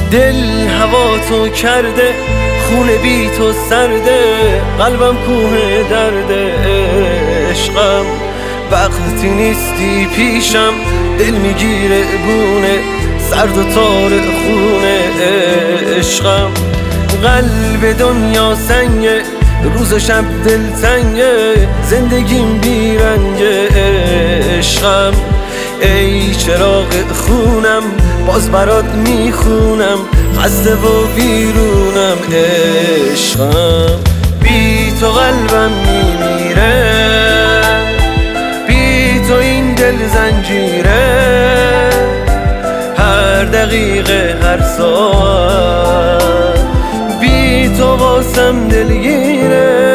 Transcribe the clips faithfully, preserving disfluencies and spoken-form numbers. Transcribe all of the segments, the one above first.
دل هوا تو کرده، خونه بی تو سرده، قلبم کوه درده. عشقم وقتی نیستی پیشم، دل میگیره بونه، سرد و تار خونه. عشقم قلب دنیا سنگه، روز و شب دلتنگه، زندگیم بیرنگه. عشقم ای چراغ خونم، باز برات میخونم، خسته و بیرونم. عشقم بی تو قلبم میمیره، بی تو این دل زنجیره، هر دقیقه هر ساعت بی تو واسم دلگیره.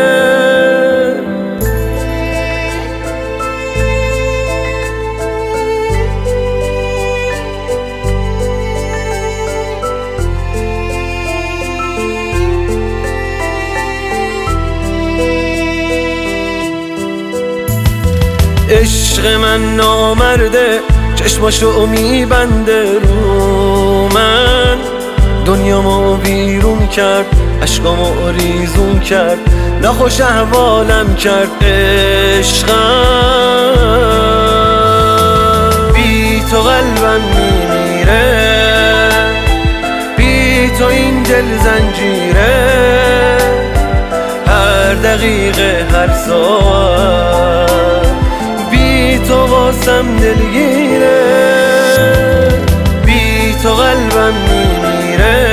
عشق من نامرده، چشماشو میبنده رو من، دنیامو بیرون کرد، عشقامو ریزون کرد، ناخوش احوالم کرد. عشقم بی تو قلبم میمیره، بی تو این دل زنجیره، هر دقیقه هر ساعت بی تو واسم دلگیره. بی تو قلبم میمیره،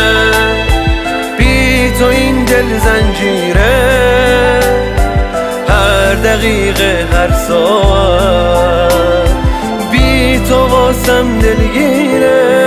بی تو این دل زنجیره، هر دقیقه هر ساعت بی تو واسم دلگیره.